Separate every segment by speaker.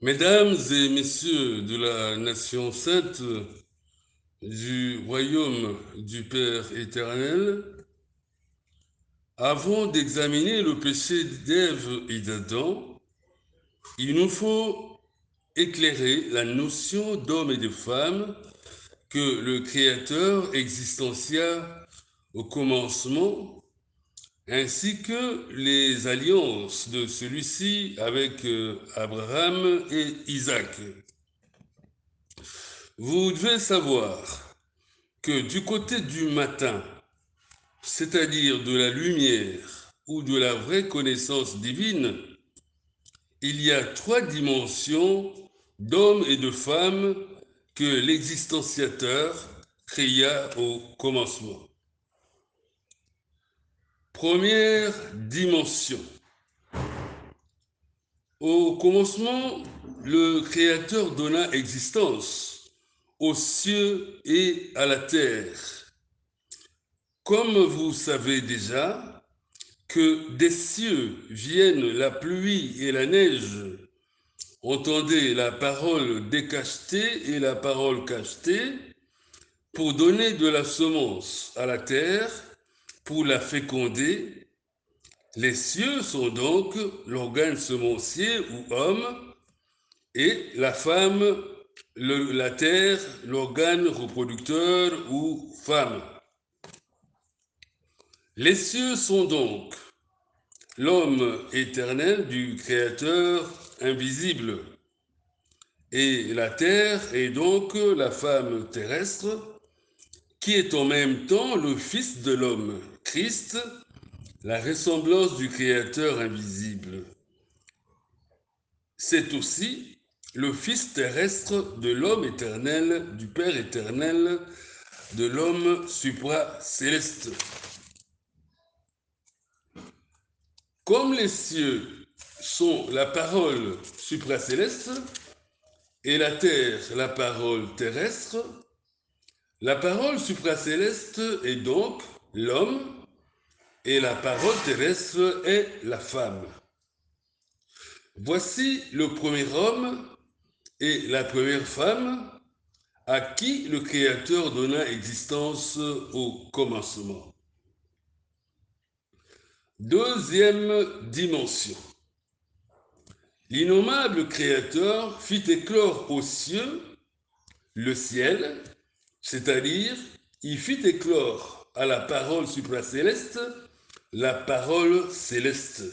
Speaker 1: Mesdames et messieurs de la nation sainte du royaume du Père éternel, avant d'examiner le péché d'Ève et d'Adam, il nous faut éclairer la notion d'homme et de femme que le Créateur existentia au commencement, ainsi que les alliances de celui-ci avec Abraham et Isaac. Vous devez savoir que du côté du matin, c'est-à-dire de la lumière ou de la vraie connaissance divine, il y a trois dimensions d'hommes et de femmes que l'existenciateur créa au commencement. Première dimension. Au commencement, le Créateur donna existence aux cieux et à la terre. Comme vous savez déjà que des cieux viennent la pluie et la neige, entendez la parole décachetée et la parole cachetée, pour donner de la semence à la terre, pour la féconder. Les cieux sont donc l'organe semencier ou homme, et la femme, la terre, l'organe reproducteur ou femme. Les cieux sont donc l'homme éternel du Créateur invisible, et la terre est donc la femme terrestre, qui est en même temps le Fils de l'homme, Christ, la ressemblance du Créateur invisible. C'est aussi le Fils terrestre de l'homme éternel, du Père éternel, de l'homme supra-céleste. Comme les cieux sont la parole supracéleste et la terre la parole terrestre, la parole supracéleste est donc l'homme et la parole terrestre est la femme. Voici le premier homme et la première femme à qui le Créateur donna existence au commencement. Deuxième dimension. L'innommable Créateur fit éclore aux cieux le ciel, c'est-à-dire il fit éclore à la parole supracéleste la parole céleste.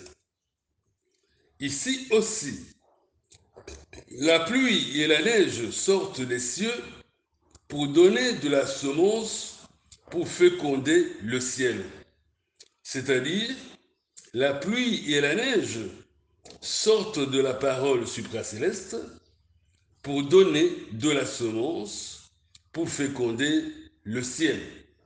Speaker 1: Ici aussi, la pluie et la neige sortent des cieux pour donner de la semence pour féconder le ciel. C'est-à-dire, la pluie et la neige sortent de la parole supracéleste pour donner de la semence pour féconder le ciel.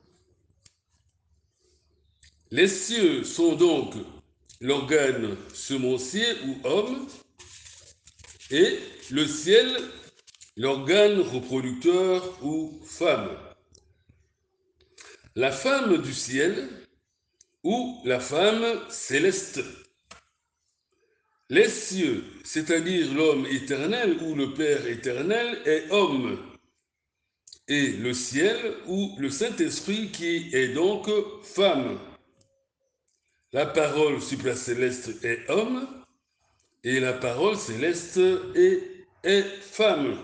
Speaker 1: Les cieux sont donc l'organe semencier ou homme, et le ciel l'organe reproducteur ou femme. La femme du ciel ou la femme céleste. Les cieux, c'est-à-dire l'homme éternel ou le Père éternel, est homme, et le ciel ou le Saint-Esprit qui est donc femme. La parole supracéleste est homme, et la parole céleste est femme.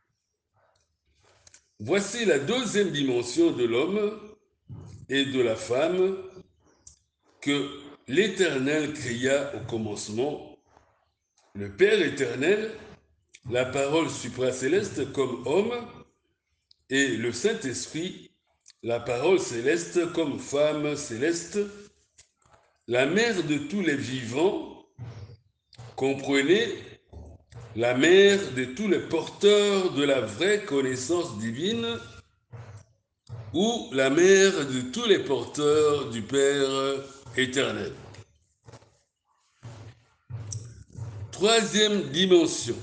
Speaker 1: Voici la deuxième dimension de l'homme et de la femme que l'Éternel créa au commencement. Le Père éternel, la parole supracéleste comme homme, et le Saint-Esprit, la parole céleste comme femme céleste, la mère de tous les vivants, comprenez, la mère de tous les porteurs de la vraie connaissance divine, ou la mère de tous les porteurs du Père éternel. Troisième dimension.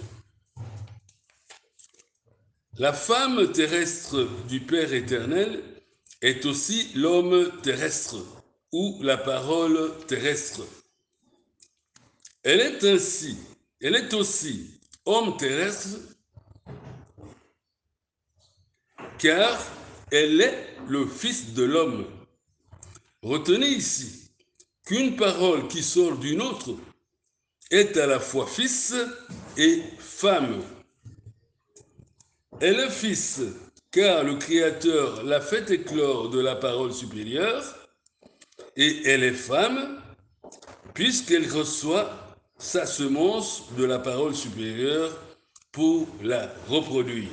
Speaker 1: La femme terrestre du Père éternel est aussi l'homme terrestre ou la parole terrestre. Elle est aussi homme terrestre, car elle est le Fils de l'homme. Retenez ici qu'une parole qui sort d'une autre est à la fois fils et femme. Elle est fils, car le Créateur l'a fait éclore de la parole supérieure, et elle est femme, puisqu'elle reçoit sa semence de la parole supérieure pour la reproduire.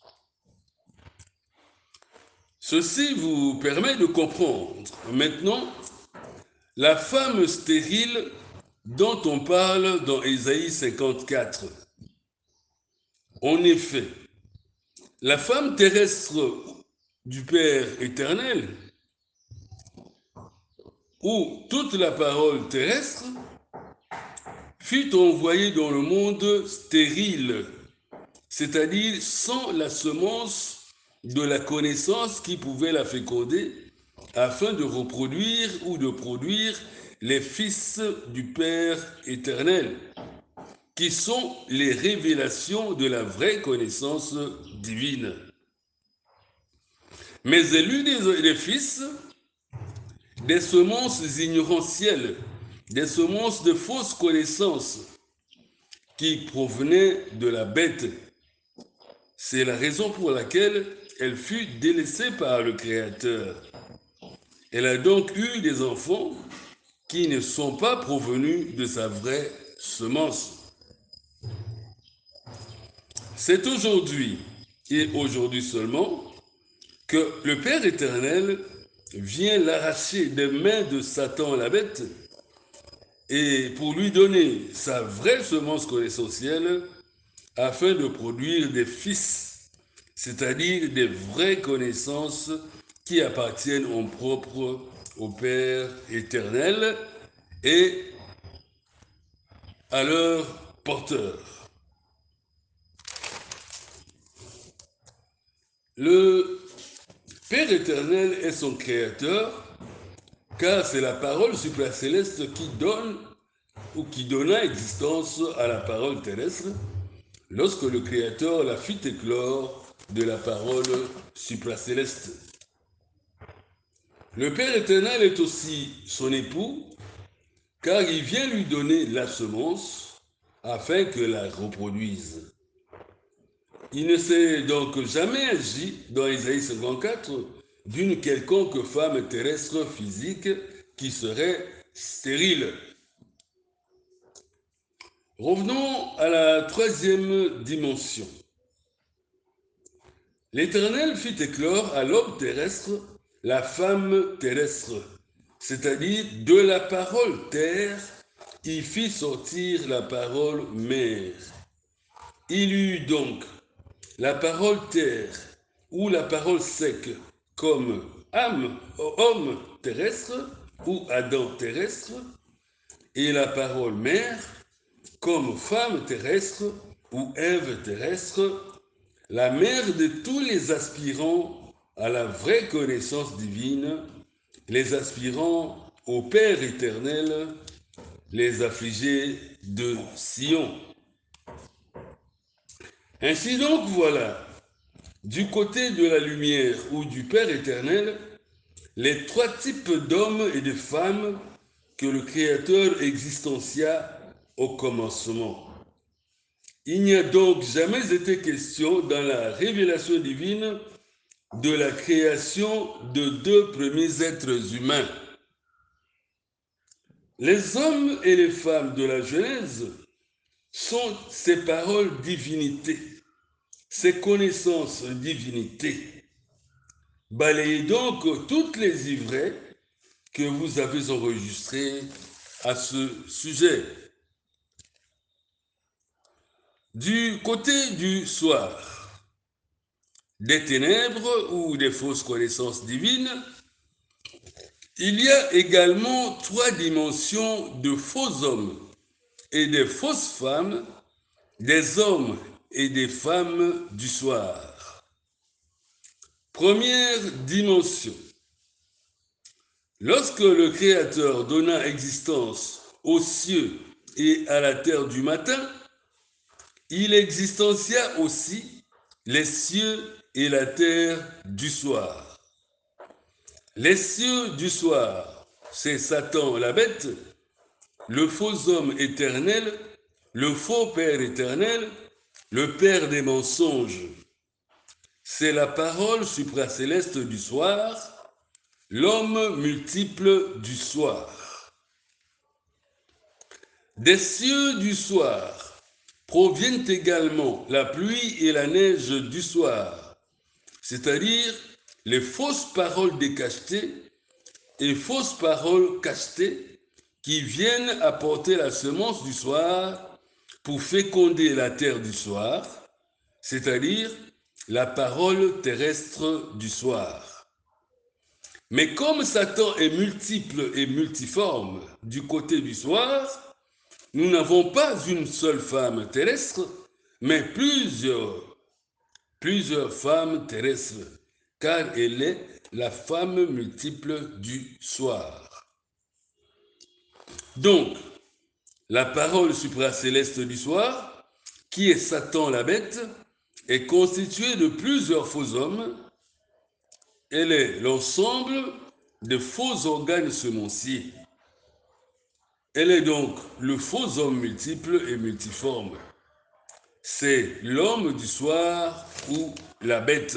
Speaker 1: Ceci vous permet de comprendre maintenant la femme stérile dont on parle dans Ésaïe 54. En effet, la femme terrestre du Père éternel, où toute la parole terrestre fut envoyée dans le monde stérile, c'est-à-dire sans la semence de la connaissance qui pouvait la féconder afin de reproduire ou de produire les fils du Père éternel, qui sont les révélations de la vraie connaissance divine. Mais elle eut des fils, des semences ignorantiettes, des semences de fausses connaissances qui provenaient de la bête. C'est la raison pour laquelle elle fut délaissée par le Créateur. Elle a donc eu des enfants qui ne sont pas provenus de sa vraie semence. C'est aujourd'hui, et aujourd'hui seulement, que le Père éternel vient l'arracher des mains de Satan la bête et pour lui donner sa vraie semence connaissentielle afin de produire des fils, c'est-à-dire des vraies connaissances qui appartiennent en propre au Père éternel et à leur porteur. Le Père éternel est son créateur, car c'est la parole supracéleste qui donne ou qui donna existence à la parole terrestre lorsque le Créateur la fit éclore de la parole supracéleste. Le Père éternel est aussi son époux, car il vient lui donner la semence afin que la reproduise. Il ne s'est donc jamais agi, dans Ésaïe 54, d'une quelconque femme terrestre physique qui serait stérile. Revenons à la troisième dimension. L'Éternel fit éclore à l'homme terrestre la femme terrestre, c'est-à-dire de la parole terre, il fit sortir la parole mère. Il eut donc la parole terre ou la parole sec comme âme, homme terrestre ou Adam terrestre, et la parole mère comme femme terrestre ou Ève terrestre, la mère de tous les aspirants à la vraie connaissance divine, les aspirants au Père éternel, les affligés de Sion. Ainsi donc, voilà, du côté de la lumière ou du Père éternel, les trois types d'hommes et de femmes que le Créateur existentia au commencement. Il n'y a donc jamais été question dans la révélation divine de la création de deux premiers êtres humains. Les hommes et les femmes de la Genèse sont ces paroles divinité, ces connaissances divinité. Balayez donc toutes les ivraies que vous avez enregistrées à ce sujet. Du côté du soir, des ténèbres ou des fausses connaissances divines, il y a également trois dimensions de faux hommes et des fausses femmes, des hommes et des femmes du soir. Première dimension. Lorsque le Créateur donna existence aux cieux et à la terre du matin, il existentia aussi les cieux et la terre du soir. Les cieux du soir, c'est Satan la bête, le faux homme éternel, le faux père éternel, le père des mensonges. C'est la parole supracéleste du soir, l'homme multiple du soir. Des cieux du soir proviennent également la pluie et la neige du soir, c'est-à-dire les fausses paroles décachetées et fausses paroles cachetées qui viennent apporter la semence du soir pour féconder la terre du soir, c'est-à-dire la parole terrestre du soir. Mais comme Satan est multiple et multiforme du côté du soir, nous n'avons pas une seule femme terrestre, mais plusieurs femmes terrestres, car elle est la femme multiple du soir. Donc, la parole supracéleste du soir, qui est Satan la bête, est constituée de plusieurs faux hommes. Elle est l'ensemble de faux organes semenciers. Elle est donc le faux homme multiple et multiforme. C'est l'homme du soir ou la bête.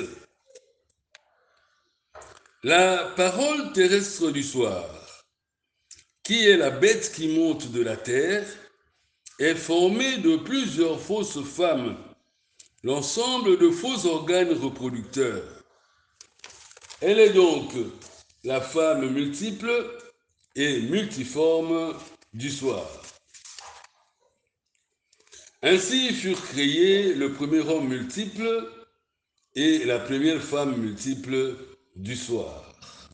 Speaker 1: La parole terrestre du soir, qui est la bête qui monte de la terre, est formée de plusieurs fausses femmes, l'ensemble de faux organes reproducteurs. Elle est donc la femme multiple et multiforme du soir. Ainsi furent créés le premier homme multiple et la première femme multiple du soir.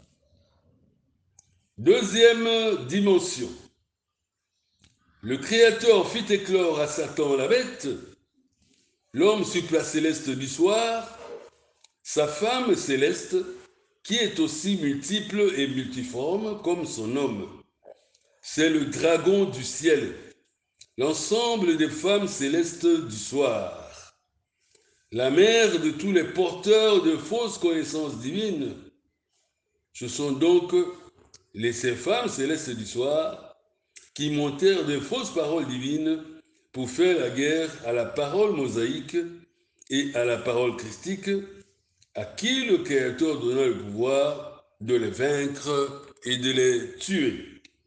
Speaker 1: Deuxième dimension. Le Créateur fit éclore à Satan la bête, l'homme supracéleste du soir, sa femme céleste, qui est aussi multiple et multiforme comme son homme. C'est le dragon du ciel, l'ensemble des femmes célestes du soir, la mère de tous les porteurs de fausses connaissances divines. Ce sont donc ces femmes célestes du soir qui montèrent de fausses paroles divines pour faire la guerre à la parole mosaïque et à la parole christique, à qui le Créateur donna le pouvoir de les vaincre et de les tuer.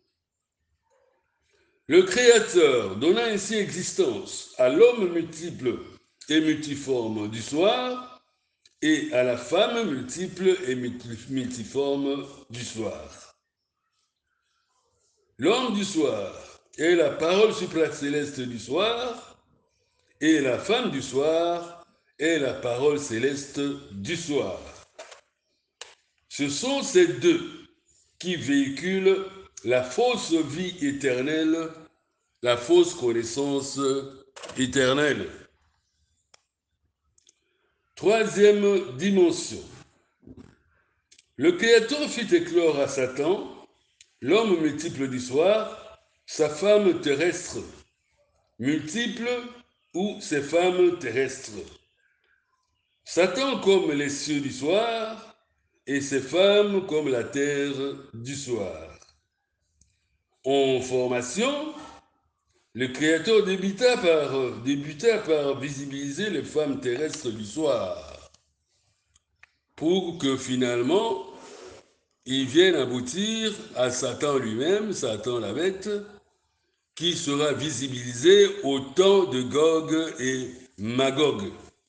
Speaker 1: Le Créateur donna ainsi existence à l'homme multiple et multiforme du soir et à la femme multiple et multiforme du soir. L'homme du soir est la parole supracéleste du soir et la femme du soir est la parole céleste du soir. Ce sont ces deux qui véhiculent la fausse vie éternelle, la fausse connaissance éternelle. Troisième dimension. Le Créateur fit éclore à Satan, l'homme multiple du soir, sa femme terrestre, multiple ou ses femmes terrestres. Satan comme les cieux du soir et ses femmes comme la terre du soir. En formation, le Créateur débuta par visibiliser les femmes terrestres du soir pour que finalement ils viennent aboutir à Satan lui-même, Satan la bête, qui sera visibilisé au temps de Gog et Magog.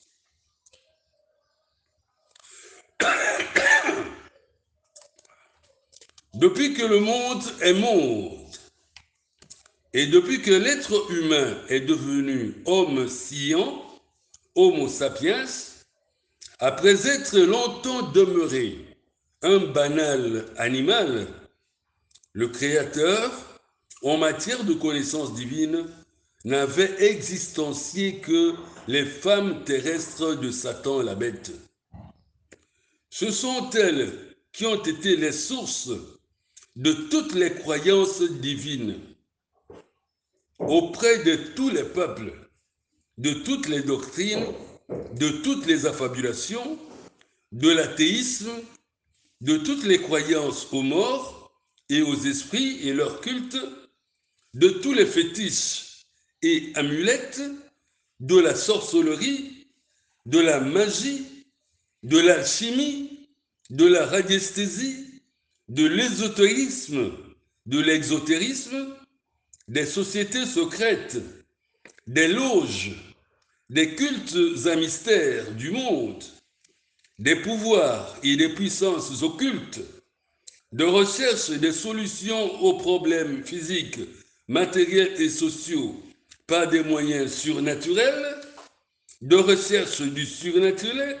Speaker 1: Depuis que le monde est monde, et depuis que l'être humain est devenu homme sciant, homo sapiens, après être longtemps demeuré un banal animal, le Créateur, en matière de connaissance divine, n'avait existencié que les femmes terrestres de Satan la bête. Ce sont elles qui ont été les sources de toutes les croyances divines auprès de tous les peuples, de toutes les doctrines, de toutes les affabulations, de l'athéisme, de toutes les croyances aux morts et aux esprits et leur culte, de tous les fétiches et amulettes, de la sorcellerie, de la magie, de l'alchimie, de la radiesthésie, de l'ésotérisme, de l'exotérisme, des sociétés secrètes, des loges, des cultes à mystère du monde, des pouvoirs et des puissances occultes, de recherche des solutions aux problèmes physiques, matériels et sociaux par des moyens surnaturels, de recherche du surnaturel,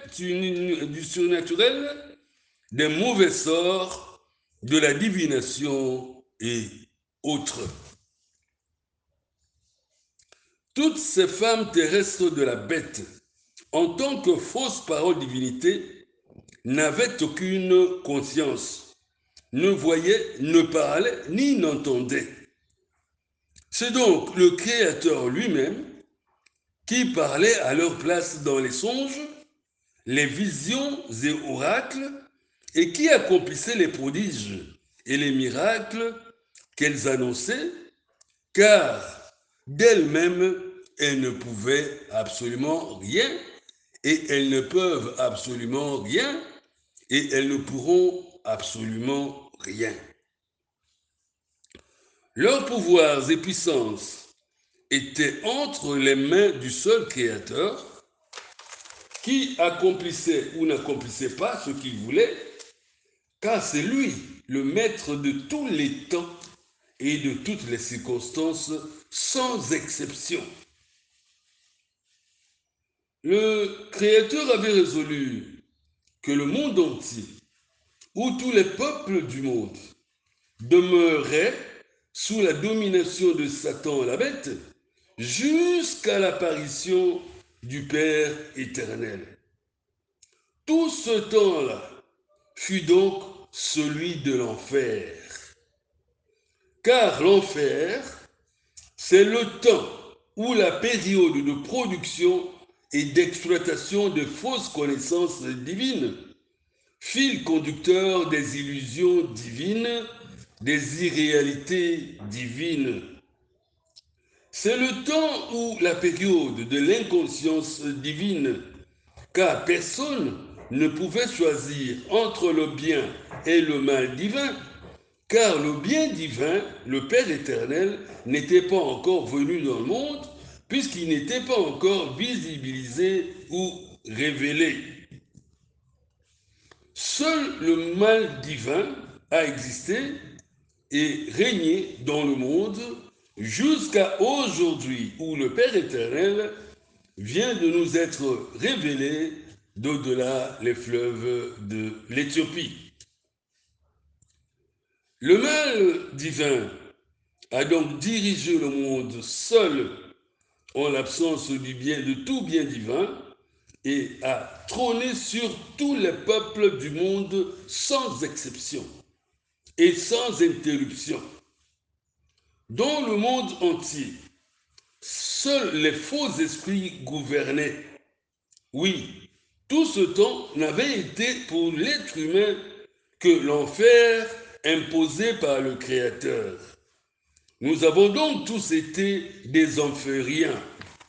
Speaker 1: des mauvais sorts, de la divination et autres. Toutes ces femmes terrestres de la bête, en tant que fausses paroles divinités, n'avaient aucune conscience, ne voyaient, ne parlaient, ni n'entendaient. C'est donc le Créateur lui-même qui parlait à leur place dans les songes, les visions et oracles, et qui accomplissait les prodiges et les miracles qu'elles annonçaient, car d'elles-mêmes, elles ne pouvaient absolument rien, et elles ne peuvent absolument rien, et elles ne pourront absolument rien. Leurs pouvoirs et puissances étaient entre les mains du seul Créateur, qui accomplissait ou n'accomplissait pas ce qu'il voulait, car c'est lui le maître de tous les temps et de toutes les circonstances, sans exception. Le Créateur avait résolu que le monde entier, où tous les peuples du monde demeuraient sous la domination de Satan la bête, jusqu'à l'apparition du Père éternel. Tout ce temps-là fut donc celui de l'enfer. Car l'enfer, c'est le temps ou la période de production et d'exploitation de fausses connaissances divines, fil conducteur des illusions divines, des irréalités divines. C'est le temps ou la période de l'inconscience divine, car personne ne pouvait choisir entre le bien et le mal divin, car le bien divin, le Père éternel, n'était pas encore venu dans le monde, puisqu'il n'était pas encore visibilisé ou révélé. Seul le mal divin a existé et régné dans le monde jusqu'à aujourd'hui, où le Père éternel vient de nous être révélé d'au-delà les fleuves de l'Éthiopie. Le mal divin a donc dirigé le monde seul en l'absence du bien, de tout bien divin, et a trôné sur tous les peuples du monde sans exception et sans interruption. Dans le monde entier, seuls les faux esprits gouvernaient. Oui, tout ce temps n'avait été pour l'être humain que l'enfer imposé par le Créateur. Nous avons donc tous été des enfériens.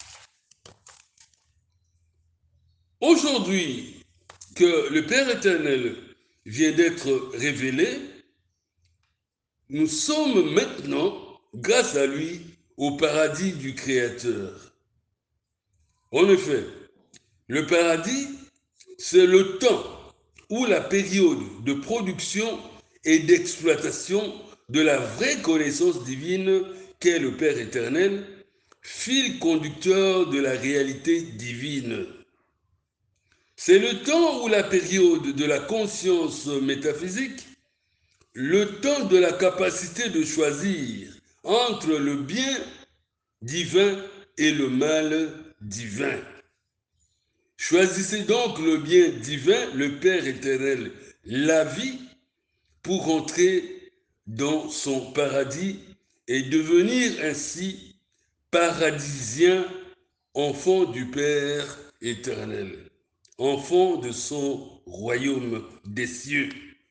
Speaker 1: Aujourd'hui que le Père éternel vient d'être révélé, nous sommes maintenant, grâce à lui, au paradis du Créateur. En effet, le paradis, c'est le temps ou la période de production et d'exploitation de la vraie connaissance divine qu'est le Père éternel, fil conducteur de la réalité divine. C'est le temps ou la période de la conscience métaphysique, le temps de la capacité de choisir entre le bien divin et le mal divin. Choisissez donc le bien divin, le Père éternel, la vie, pour entrer dans son paradis et devenir ainsi paradisien enfants du Père éternel, enfants de son royaume des cieux.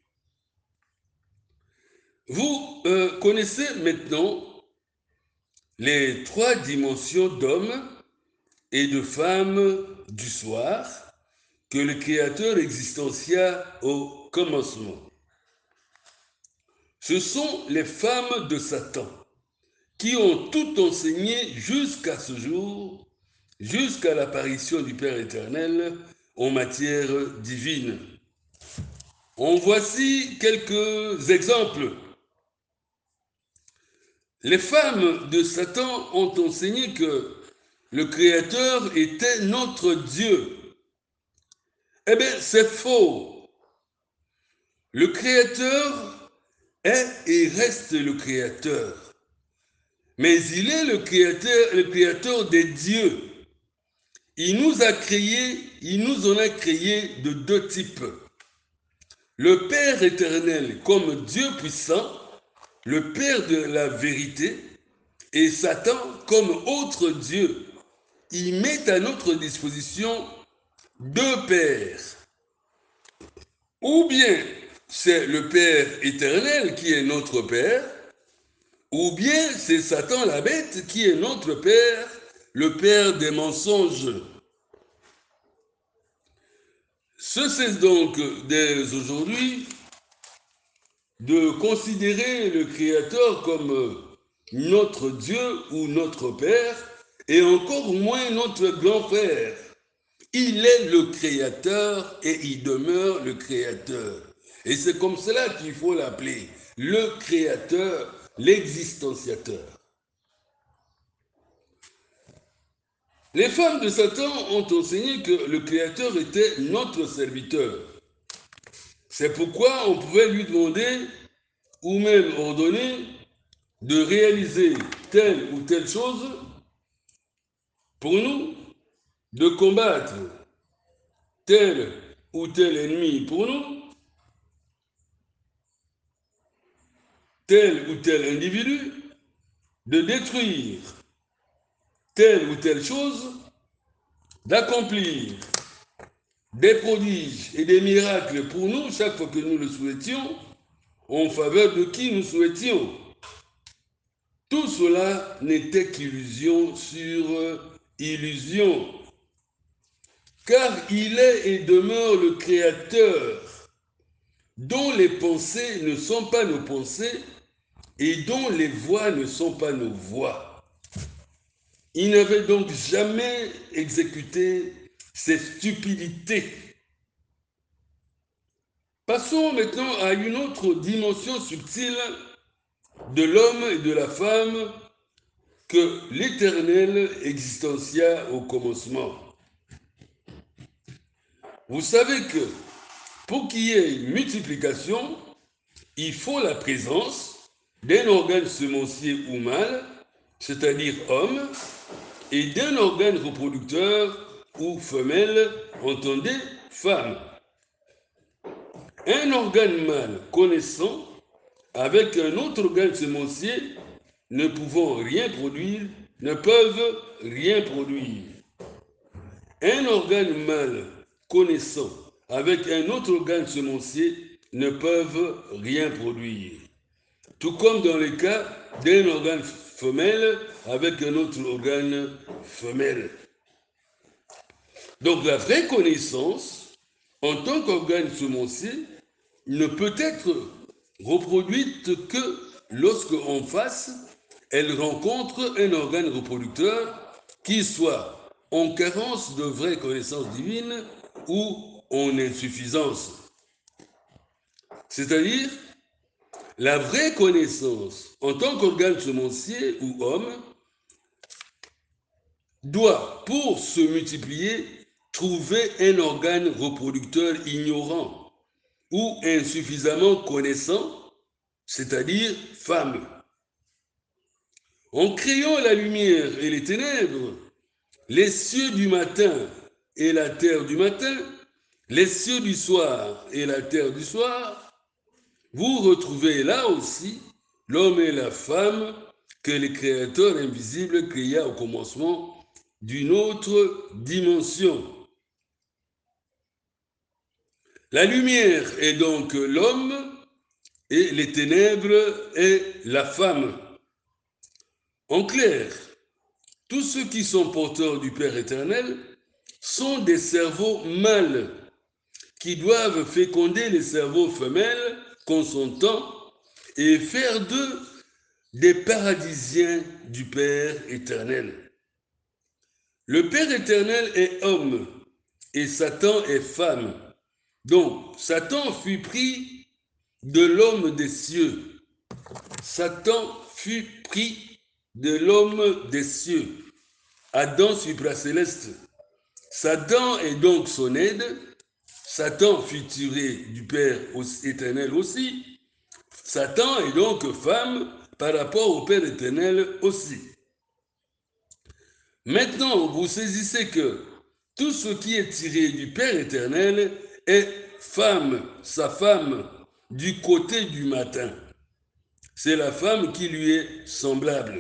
Speaker 1: Vous connaissez maintenant les trois dimensions d'hommes et de femmes du soir que le Créateur existentia au commencement. Ce sont les femmes de Satan qui ont tout enseigné jusqu'à ce jour, jusqu'à l'apparition du Père éternel en matière divine. En voici quelques exemples. Les femmes de Satan ont enseigné que le Créateur était notre Dieu. Eh bien, c'est faux. Le Créateur est et reste le Créateur. Mais il est le créateur des dieux. Il nous en a créé de deux types. Le Père éternel comme Dieu puissant, le Père de la vérité, et Satan comme autre Dieu. Il met à notre disposition deux pères. Ou bien c'est le Père éternel qui est notre Père, ou bien c'est Satan la bête qui est notre Père, le Père des mensonges. Cessez donc dès aujourd'hui de considérer le Créateur comme notre Dieu ou notre Père, et encore moins notre grand frère. Il est le Créateur et il demeure le Créateur. Et c'est comme cela qu'il faut l'appeler, le Créateur, l'existenciateur. Les femmes de Satan ont enseigné que le Créateur était notre serviteur. C'est pourquoi on pouvait lui demander ou même ordonner de réaliser telle ou telle chose pour nous, de combattre tel ou tel ennemi pour nous, tel ou tel individu, de détruire telle ou telle chose, d'accomplir des prodiges et des miracles pour nous chaque fois que nous le souhaitions, en faveur de qui nous souhaitions. Tout cela n'était qu'illusion sur illusion, car il est et demeure le Créateur, dont les pensées ne sont pas nos pensées et dont les voix ne sont pas nos voix. Il n'avait donc jamais exécuté ces stupidités. Passons maintenant à une autre dimension subtile de l'homme et de la femme que l'Éternel existentia au commencement. Vous savez que pour qu'il y ait une multiplication, il faut la présence d'un organe semencier ou mâle, c'est-à-dire homme, et d'un organe reproducteur ou femelle, entendez, femme. Un organe mâle connaissant avec un autre organe semencier ne pouvant rien produire, ne peuvent rien produire. Un organe mâle connaissant avec un autre organe semencier ne peuvent rien produire. Tout comme dans le cas d'un organe femelle avec un autre organe femelle. Donc la vraie connaissance, en tant qu'organe semencier, ne peut être reproduite que lorsque en face, elle rencontre un organe reproducteur qui soit en carence de vraie connaissance divine ou en insuffisance. C'est-à-dire, la vraie connaissance en tant qu'organe semencier ou homme doit, pour se multiplier, trouver un organe reproducteur ignorant ou insuffisamment connaissant, c'est-à-dire femme. En créant la lumière et les ténèbres, les cieux du matin et la terre du matin, les cieux du soir et la terre du soir, vous retrouvez là aussi l'homme et la femme que le Créateur invisible créa au commencement d'une autre dimension. La lumière est donc l'homme et les ténèbres est la femme. En clair, tous ceux qui sont porteurs du Père éternel sont des cerveaux mâles qui doivent féconder les cerveaux femelles consentants et faire d'eux des paradisiens du Père éternel. Le Père éternel est homme et Satan est femme. Donc, Satan fut pris de l'homme des cieux. Satan fut pris de l'homme des cieux. Adam supracéleste. Satan est donc son aide. Satan fut tiré du Père éternel aussi. Satan est donc femme par rapport au Père éternel aussi. Maintenant, vous saisissez que tout ce qui est tiré du Père éternel est femme, sa femme, du côté du matin. C'est la femme qui lui est semblable.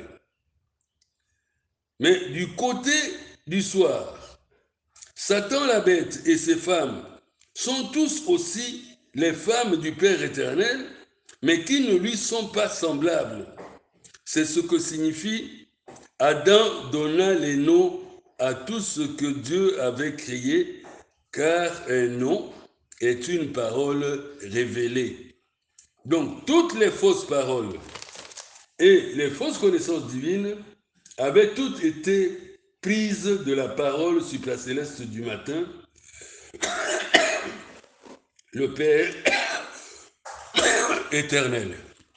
Speaker 1: Mais du côté du soir, Satan la bête et ses femmes sont tous aussi les femmes du Père éternel, mais qui ne lui sont pas semblables. C'est ce que signifie Adam donna les noms à tout ce que Dieu avait créé, car un nom est une parole révélée. Donc, toutes les fausses paroles et les fausses connaissances divines avaient toutes été prises de la parole supracéleste du matin, le Père éternel.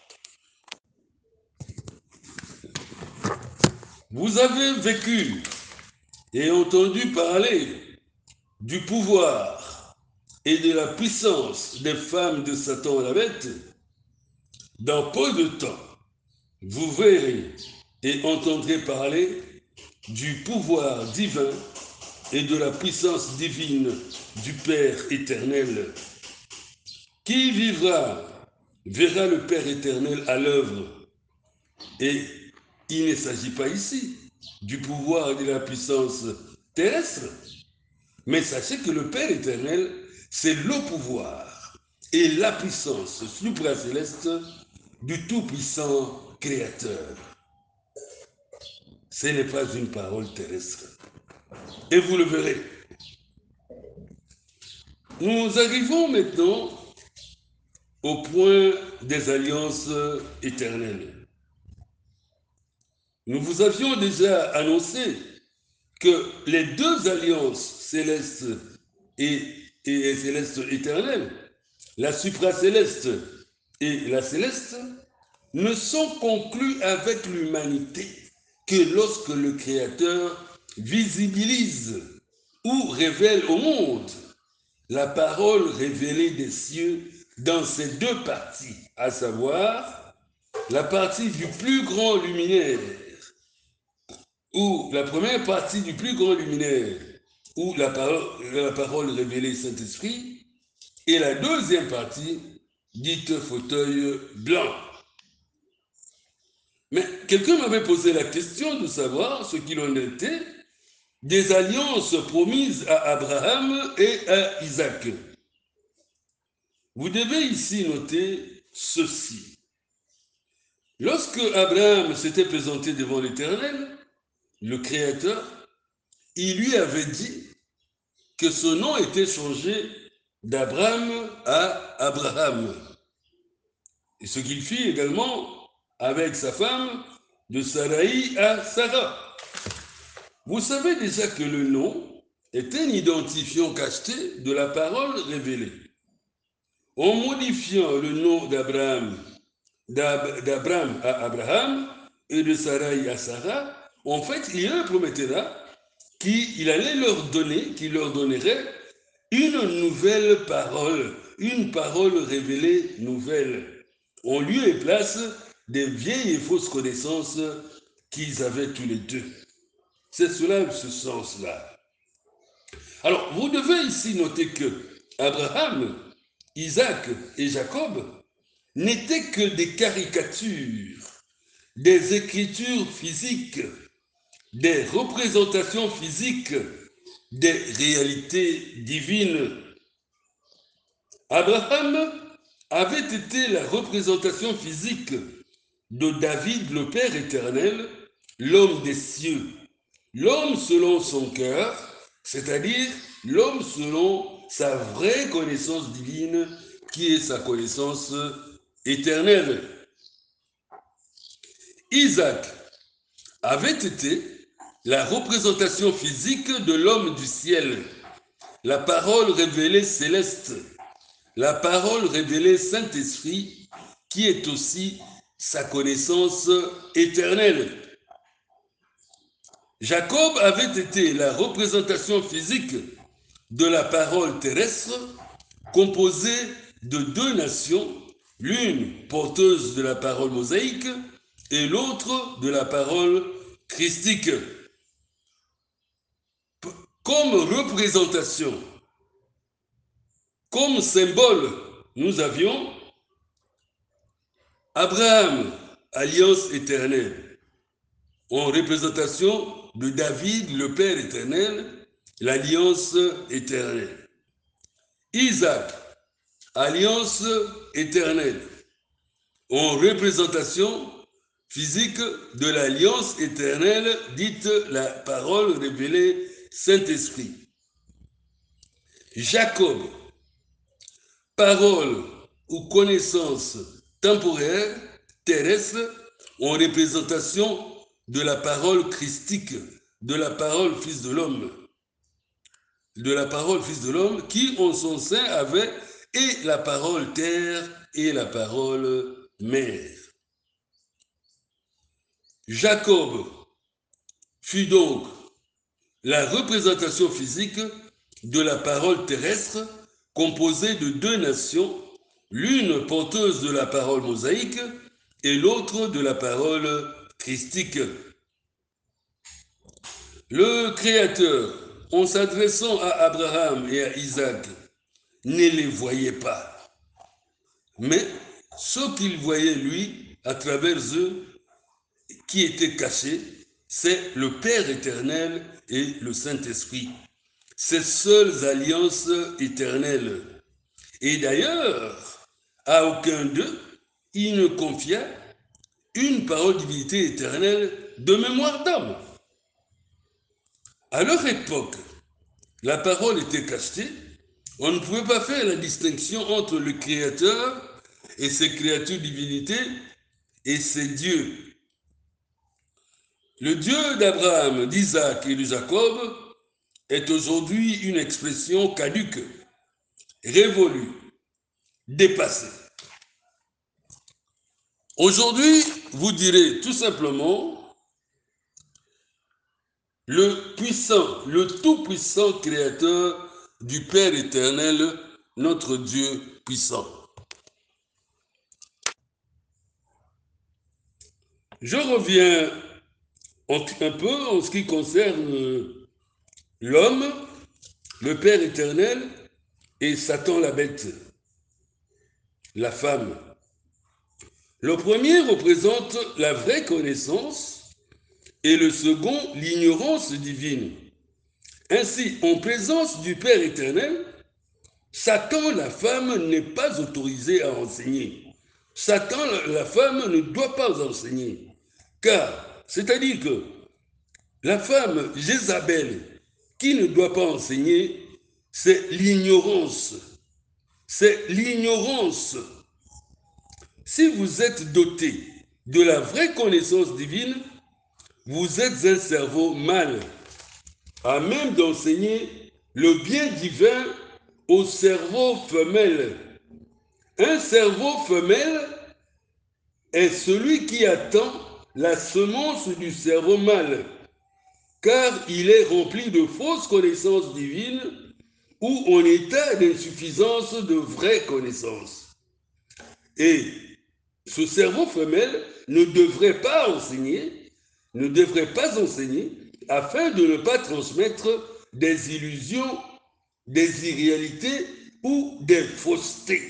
Speaker 1: Vous avez vécu et entendu parler du pouvoir et de la puissance des femmes de Satan la bête. Dans peu de temps, vous verrez et entendrez parler du pouvoir divin et de la puissance divine du Père éternel. Qui vivra verra le Père éternel à l'œuvre. Et il ne s'agit pas ici du pouvoir et de la puissance terrestre, mais sachez que le Père éternel, c'est le pouvoir et la puissance supracéleste du Tout-Puissant Créateur. Ce n'est pas une parole terrestre. Et vous le verrez. Nous arrivons maintenant au point des alliances éternelles. Nous vous avions déjà annoncé que les deux alliances célestes et célestes éternelles, la supracéleste et la céleste, ne sont conclues avec l'humanité que lorsque le Créateur visibilise ou révèle au monde la parole révélée des cieux dans ces deux parties, à savoir la partie du plus grand luminaire, ou la première partie du plus grand luminaire, ou la parole révélée Saint-Esprit, et la deuxième partie, dite fauteuil blanc. Mais quelqu'un m'avait posé la question de savoir ce qu'il en était des alliances promises à Abraham et à Isaac. Vous devez ici noter ceci. Lorsque Abraham s'était présenté devant l'Éternel, le Créateur, il lui avait dit que son nom était changé d'Abraham à Abraham. Et ce qu'il fit également avec sa femme, de Sarai à Sarah. Vous savez déjà que le nom est un identifiant cacheté de la parole révélée. En modifiant le nom d'Abraham à Abraham et de Sarai à Sarah, en fait, il leur promettra qu'il allait leur donner, qu'il leur donnerait une nouvelle parole, une parole révélée nouvelle, en lieu et place des vieilles et fausses connaissances qu'ils avaient tous les deux. C'est cela, ce sens-là. Alors, vous devez ici noter que Abraham, Isaac et Jacob n'étaient que des caricatures, des écritures physiques des représentations physiques des réalités divines. Abraham avait été la représentation physique de David, le Père éternel, l'homme des cieux, l'homme selon son cœur, c'est-à-dire l'homme selon sa vraie connaissance divine, qui est sa connaissance éternelle. Isaac avait été la représentation physique de l'homme du ciel, la parole révélée céleste, la parole révélée Saint-Esprit, qui est aussi sa connaissance éternelle. Jacob avait été la représentation physique de la parole terrestre, composée de deux nations, l'une porteuse de la parole mosaïque et l'autre de la parole christique. Comme représentation, comme symbole, nous avions Abraham, alliance éternelle, en représentation de David, le Père éternel, l'alliance éternelle. Isaac, alliance éternelle, en représentation physique de l'alliance éternelle, dite la parole révélée Saint-Esprit. Jacob, parole ou connaissance temporaire, terrestre, en représentation de la parole christique, de la parole Fils de l'homme, qui en son sein avait et la parole terre et la parole mer. Jacob fut donc la représentation physique de la parole terrestre composée de deux nations, l'une porteuse de la parole mosaïque et l'autre de la parole christique. Le Créateur, en s'adressant à Abraham et à Isaac, ne les voyait pas, mais ce qu'il voyait lui à travers eux, qui était caché, c'est le Père éternel et le Saint-Esprit, ces seules alliances éternelles. Et d'ailleurs, à aucun d'eux, il ne confia une parole de divinité éternelle de mémoire d'homme. À leur époque, la parole était cachée, on ne pouvait pas faire la distinction entre le Créateur et ses créatures divinités et ses dieux. Le Dieu d'Abraham, d'Isaac et de Jacob est aujourd'hui une expression caduque, révolue, dépassée. Aujourd'hui, vous direz tout simplement le puissant, le tout-puissant créateur du Père éternel, notre Dieu puissant. Je reviens un peu en ce qui concerne l'homme, le Père éternel et Satan la bête, la femme. Le premier représente la vraie connaissance et le second l'ignorance divine. Ainsi, en présence du Père éternel, Satan, la femme, n'est pas autorisé à enseigner. Satan, la femme, ne doit pas enseigner. Car, c'est-à-dire que la femme, Jézabel, qui ne doit pas enseigner, c'est l'ignorance. C'est l'ignorance. Si vous êtes doté de la vraie connaissance divine, vous êtes un cerveau mâle, à même d'enseigner le bien divin au cerveau femelle. Un cerveau femelle est celui qui attend la semence du cerveau mâle, car il est rempli de fausses connaissances divines ou en état d'insuffisance de vraies connaissances. Et ce cerveau femelle ne devrait pas enseigner, afin de ne pas transmettre des illusions, des irréalités ou des faussetés.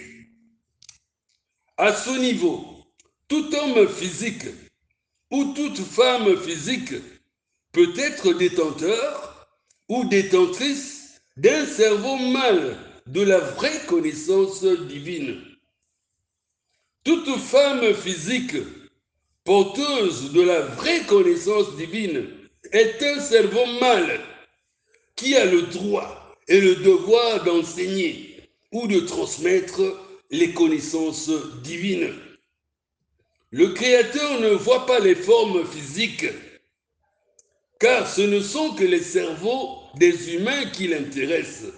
Speaker 1: À ce niveau, tout homme physique ou toute femme physique peut être détenteur ou détentrice d'un cerveau mâle de la vraie connaissance divine. Toute femme physique porteuse de la vraie connaissance divine est un cerveau mâle qui a le droit et le devoir d'enseigner ou de transmettre les connaissances divines. Le Créateur ne voit pas les formes physiques, car ce ne sont que les cerveaux des humains qui l'intéressent.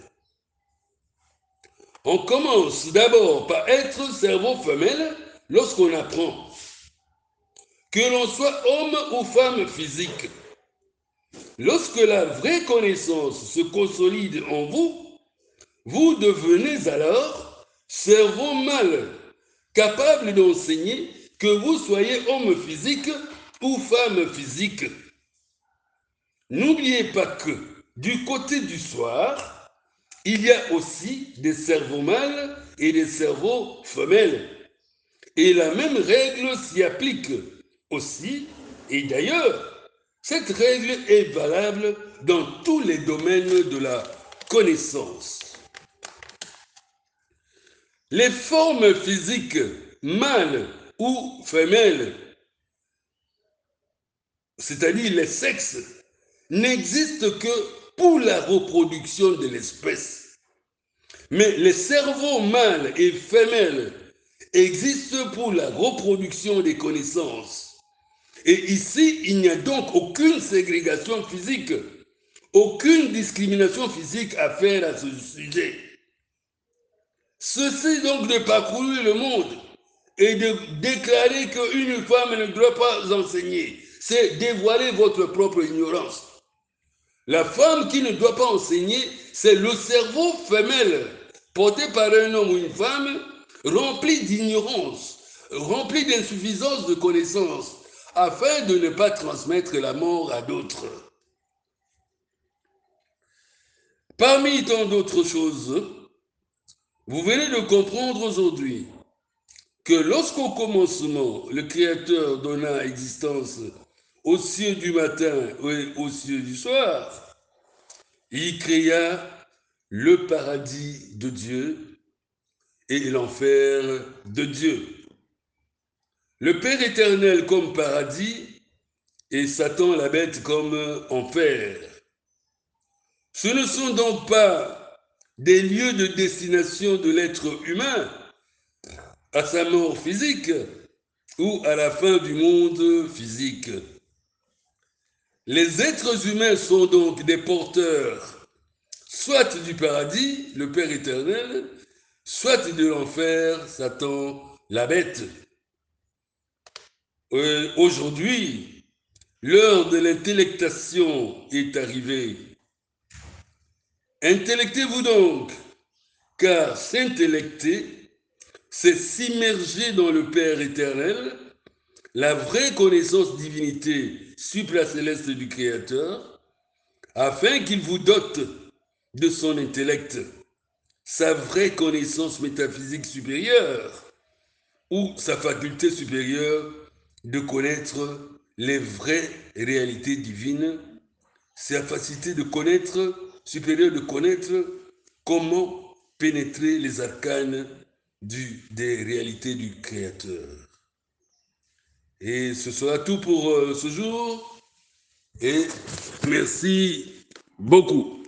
Speaker 1: On commence d'abord par être cerveau femelle lorsqu'on apprend que l'on soit homme ou femme physique. Lorsque la vraie connaissance se consolide en vous, vous devenez alors cerveau mâle, capable d'enseigner que vous soyez homme physique ou femme physique. N'oubliez pas que du côté du soir, il y a aussi des cerveaux mâles et des cerveaux femelles. Et la même règle s'y applique aussi. Et d'ailleurs, cette règle est valable dans tous les domaines de la connaissance. Les formes physiques mâles ou femelles, c'est-à-dire les sexes, n'existent que pour la reproduction de l'espèce. Mais les cerveaux mâles et femelles existent pour la reproduction des connaissances. Et ici, il n'y a donc aucune ségrégation physique, aucune discrimination physique à faire à ce sujet. Ceci donc de parcourir le monde et de déclarer qu'une femme ne doit pas enseigner, c'est dévoiler votre propre ignorance. La femme qui ne doit pas enseigner, c'est le cerveau femelle porté par un homme ou une femme rempli d'ignorance, rempli d'insuffisance de connaissances, afin de ne pas transmettre la mort à d'autres. Parmi tant d'autres choses, vous venez de comprendre aujourd'hui que lorsqu'au commencement, le Créateur donna existence aux cieux du matin et aux cieux du soir, il créa le paradis de Dieu et l'enfer de Dieu. Le Père éternel comme paradis et Satan la bête comme enfer. Ce ne sont donc pas des lieux de destination de l'être humain à sa mort physique ou à la fin du monde physique. Les êtres humains sont donc des porteurs, soit du paradis, le Père éternel, soit de l'enfer, Satan, la bête. Aujourd'hui, l'heure de l'intellectation est arrivée. Intellectez-vous donc, car s'intellecter, c'est s'immerger dans le Père éternel, la vraie connaissance divinité supracéleste du Créateur, afin qu'il vous dote de son intellect, sa vraie connaissance métaphysique supérieure, ou sa faculté supérieure de connaître les vraies réalités divines, sa facilité de connaître, supérieure de connaître comment pénétrer les arcanes des réalités du Créateur. Et ce sera tout pour ce jour. Et merci beaucoup.